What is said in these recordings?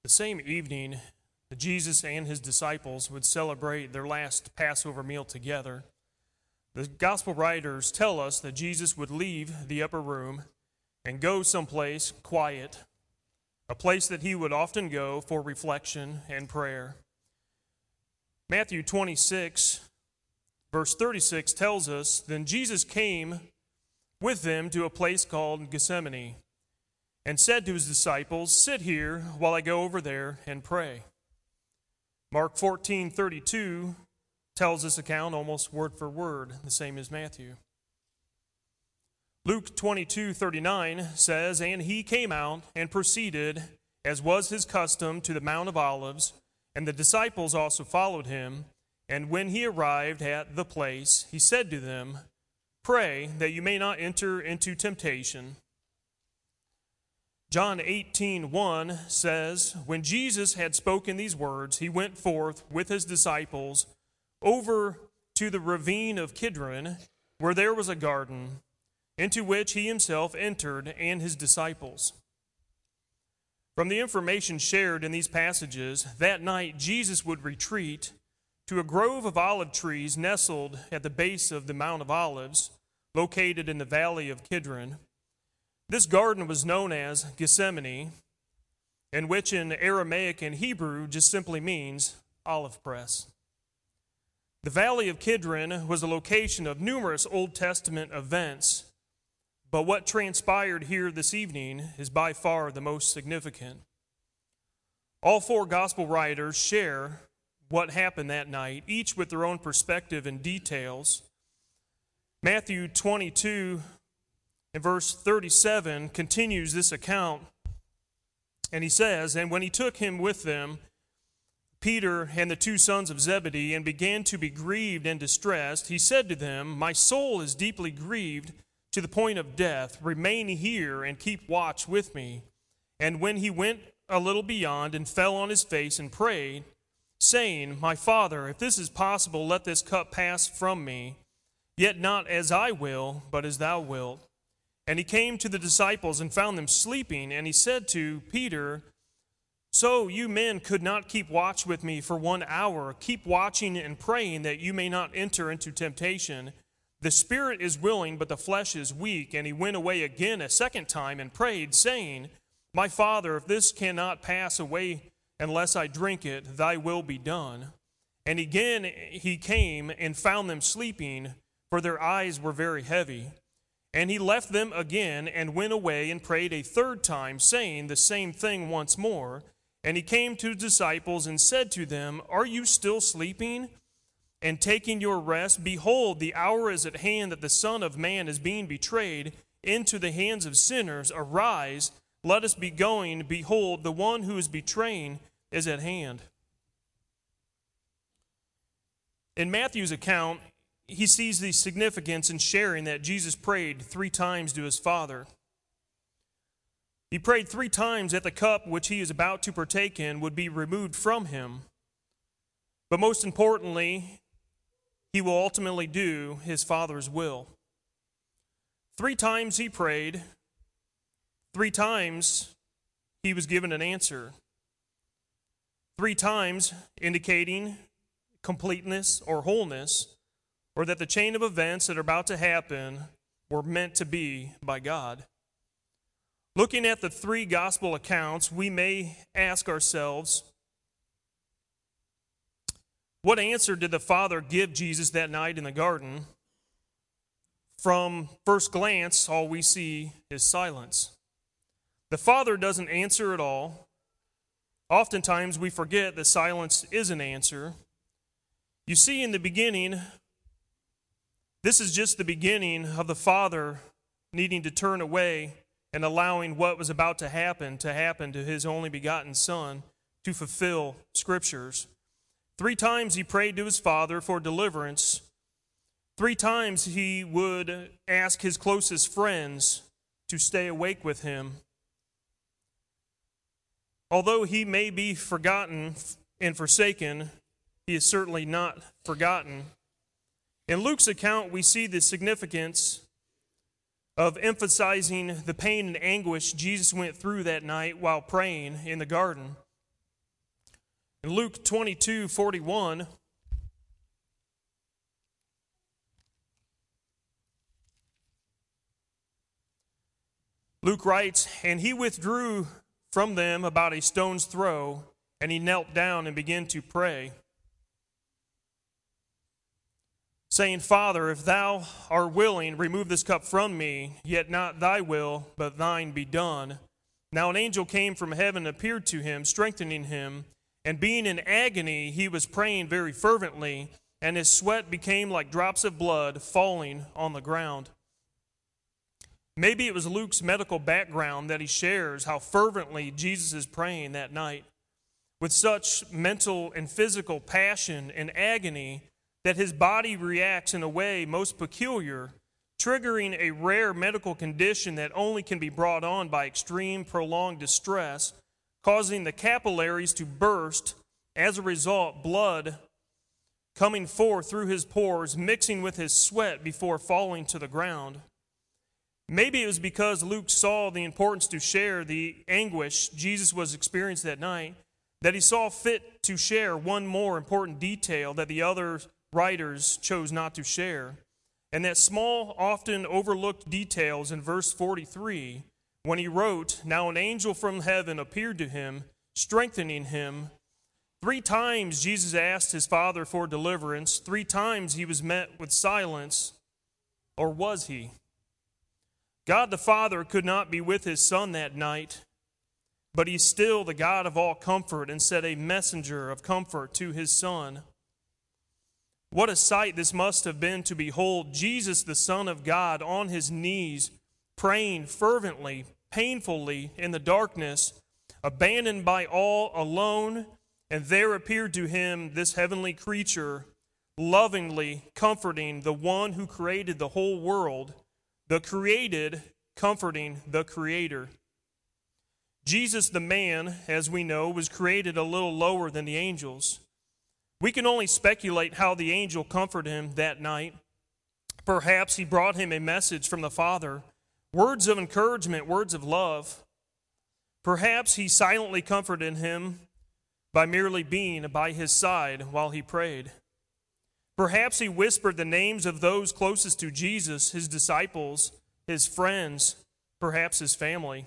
The same evening, Jesus and his disciples would celebrate their last Passover meal together. The gospel writers tell us that Jesus would leave the upper room and go someplace quiet, a place that he would often go for reflection and prayer. Matthew 26, verse 36 tells us, "Then Jesus came with them to a place called Gethsemane, and said to his disciples, 'Sit here while I go over there and pray.'" Mark 14:32 tells this account almost word for word, the same as Matthew. Luke 22:39 says, "And he came out and proceeded, as was his custom, to the Mount of Olives, and the disciples also followed him. And when he arrived at the place, he said to them, 'Pray that you may not enter into temptation.'" John 18:1 says, "When Jesus had spoken these words, he went forth with his disciples over to the ravine of Kidron, where there was a garden, into which he himself entered and his disciples." From the information shared in these passages, that night Jesus would retreat to a grove of olive trees nestled at the base of the Mount of Olives, located in the valley of Kidron. This garden was known as Gethsemane, and which in Aramaic and Hebrew just simply means olive press. The valley of Kidron was the location of numerous Old Testament events, but what transpired here this evening is by far the most significant. All four gospel writers share what happened that night, each with their own perspective and details. Matthew 22 and verse 37 continues this account, and he says, "And when he took him with them, Peter and the two sons of Zebedee, and began to be grieved and distressed, he said to them, 'My soul is deeply grieved to the point of death. Remain here and keep watch with me.' And when he went a little beyond and fell on his face and prayed, saying, 'My Father, if this is possible, let this cup pass from me. Yet not as I will, but as thou wilt.' And he came to the disciples and found them sleeping, and he said to Peter, 'So you men could not keep watch with me for 1 hour. Keep watching and praying that you may not enter into temptation. The spirit is willing, but the flesh is weak.' And he went away again a second time and prayed, saying, 'My Father, if this cannot pass away unless I drink it, thy will be done.' And again he came and found them sleeping, for their eyes were very heavy. And he left them again and went away and prayed a third time, saying the same thing once more. And he came to his disciples and said to them, 'Are you still sleeping and taking your rest? Behold, the hour is at hand that the Son of Man is being betrayed into the hands of sinners. Arise, let us be going. Behold, the one who is betraying is at hand.'" In Matthew's account, he sees the significance in sharing that Jesus prayed 3 times to his Father. He prayed 3 times that the cup which he is about to partake in would be removed from him. But most importantly, he will ultimately do his Father's will. 3 times he prayed. 3 times he was given an answer. 3 times indicating completeness or wholeness, or that the chain of events that are about to happen were meant to be by God. Looking at the 3 gospel accounts, we may ask ourselves, what answer did the Father give Jesus that night in the garden? From first glance, all we see is silence. The Father doesn't answer at all. Oftentimes we forget that silence is an answer. You see, in the beginning, this is just the beginning of the Father needing to turn away and allowing what was about to happen to his only begotten Son to fulfill Scriptures. 3 times he prayed to his Father for deliverance. 3 times he would ask his closest friends to stay awake with him. Although he may be forgotten and forsaken, he is certainly not forgotten. In Luke's account, we see the significance of emphasizing the pain and anguish Jesus went through that night while praying in the garden. In Luke 22:41, Luke writes, "And he withdrew from them about a stone's throw, and he knelt down and began to pray, saying, Father, if thou art willing, remove this cup from me, yet not thy will, but thine be done. Now an angel came from heaven and appeared to him, strengthening him. And being in agony, he was praying very fervently, and his sweat became like drops of blood falling on the ground." Maybe it was Luke's medical background that he shares how fervently Jesus is praying that night, with such mental and physical passion and agony that his body reacts in a way most peculiar, triggering a rare medical condition that only can be brought on by extreme, prolonged distress, causing the capillaries to burst. As a result, blood coming forth through his pores, mixing with his sweat before falling to the ground. Maybe it was because Luke saw the importance to share the anguish Jesus was experiencing that night, that he saw fit to share one more important detail that the other writers chose not to share. And that small, often overlooked detail is in verse 43, when he wrote, "Now an angel from heaven appeared to him, strengthening him." 3 times Jesus asked his Father for deliverance. 3 times he was met with silence. Or was he? God the Father could not be with his Son that night, but he's still the God of all comfort and sent a messenger of comfort to his Son. What a sight this must have been to behold Jesus, the Son of God, on his knees, praying fervently, painfully in the darkness, abandoned by all, alone, and there appeared to him this heavenly creature, lovingly comforting the one who created the whole world, the created comforting the Creator. Jesus, the man, as we know, was created a little lower than the angels. We can only speculate how the angel comforted him that night. Perhaps he brought him a message from the Father, words of encouragement, words of love. Perhaps he silently comforted him by merely being by his side while he prayed. Perhaps he whispered the names of those closest to Jesus, his disciples, his friends, perhaps his family.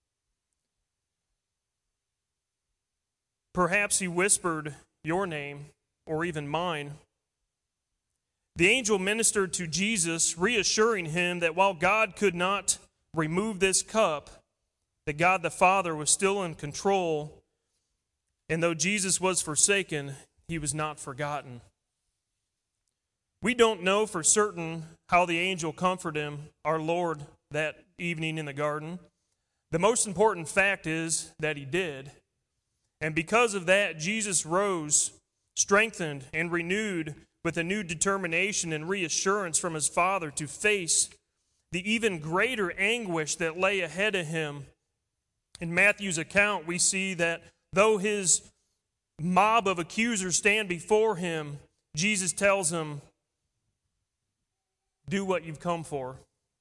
Perhaps he whispered your name or even mine. The angel ministered to Jesus, reassuring him that while God could not remove this cup, that God the Father was still in control, and though Jesus was forsaken, he was not forgotten. We don't know for certain how the angel comforted him, our Lord, that evening in the garden. The most important fact is that he did. And because of that, Jesus rose, strengthened and renewed with a new determination and reassurance from his Father to face the even greater anguish that lay ahead of him. In Matthew's account, we see that though his mob of accusers stand before him, Jesus tells him, do what you've come for.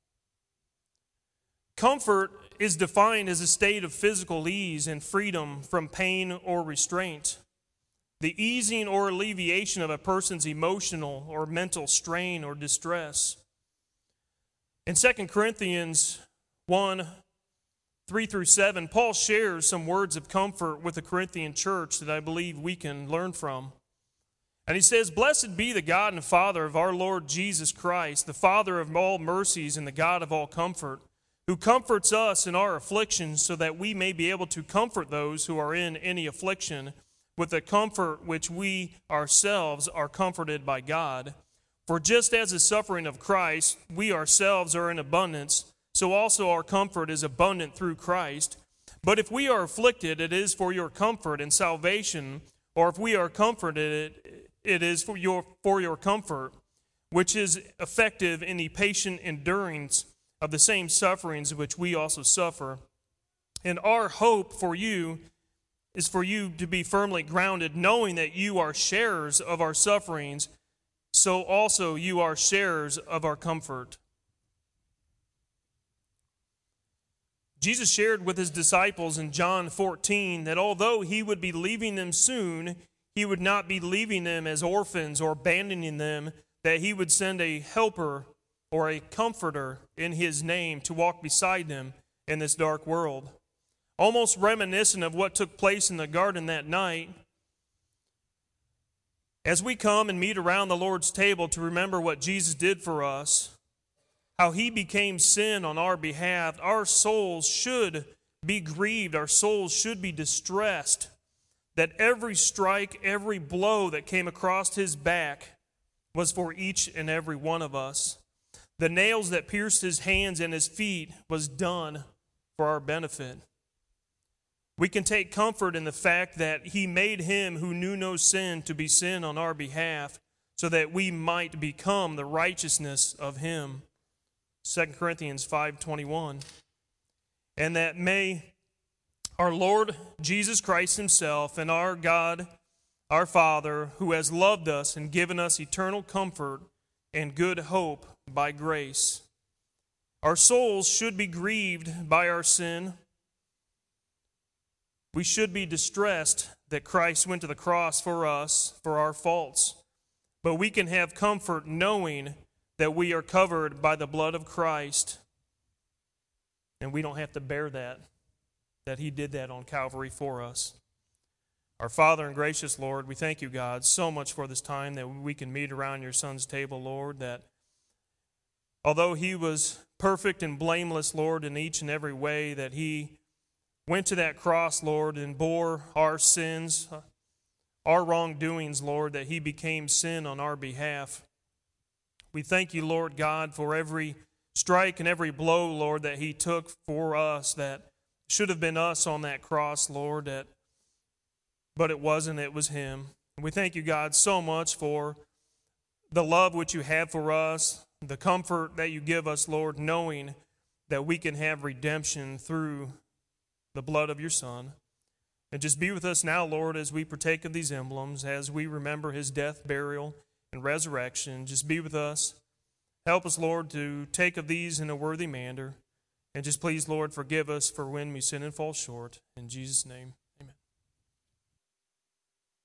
Comfort is defined as a state of physical ease and freedom from pain or restraint. The easing or alleviation of a person's emotional or mental strain or distress. In 2 Corinthians 1, 3-7, Paul shares some words of comfort with the Corinthian church that I believe we can learn from. And he says, "Blessed be the God and Father of our Lord Jesus Christ, the Father of all mercies and the God of all comfort, who comforts us in our afflictions so that we may be able to comfort those who are in any affliction with the comfort which we ourselves are comforted by God. For just as the suffering of Christ, we ourselves are in abundance, so also our comfort is abundant through Christ. But if we are afflicted, it is for your comfort and salvation, or if we are comforted, it is for your comfort, which is effective in the patient endurance of the same sufferings which we also suffer. And our hope for you is for you to be firmly grounded, knowing that you are sharers of our sufferings, so also you are sharers of our comfort." Jesus shared with his disciples in John 14 that although he would be leaving them soon, he would not be leaving them as orphans or abandoning them, that he would send a helper or a comforter in his name to walk beside them in this dark world. Almost reminiscent of what took place in the garden that night, as we come and meet around the Lord's table to remember what Jesus did for us, how he became sin on our behalf, our souls should be grieved, our souls should be distressed, that every strike, every blow that came across his back was for each and every one of us. The nails that pierced his hands and his feet was done for our benefit. We can take comfort in the fact that he made him who knew no sin to be sin on our behalf, so that we might become the righteousness of him. 2 Corinthians 5:21. And that may our Lord Jesus Christ himself and our God, our Father, who has loved us and given us eternal comfort and good hope by grace. Our souls should be grieved by our sin. We should be distressed that Christ went to the cross for us, for our faults. But we can have comfort knowing that we are covered by the blood of Christ. And we don't have to bear that he did that on Calvary for us. Our Father and gracious Lord, we thank you, God, so much for this time that we can meet around your Son's table, Lord, that although he was perfect and blameless, Lord, in each and every way, that he went to that cross, Lord, and bore our sins, our wrongdoings, Lord, that he became sin on our behalf. We thank you, Lord God, for every strike and every blow, Lord, that he took for us, that should have been us on that cross, Lord, but it wasn't, it was him. And we thank you, God, so much for the love which you have for us, the comfort that you give us, Lord, knowing that we can have redemption through the blood of your Son. And just be with us now, Lord, as we partake of these emblems, as we remember his death, burial, and resurrection. Just be with us. Help us, Lord, to take of these in a worthy manner. And just please, Lord, forgive us for when we sin and fall short. In Jesus' name.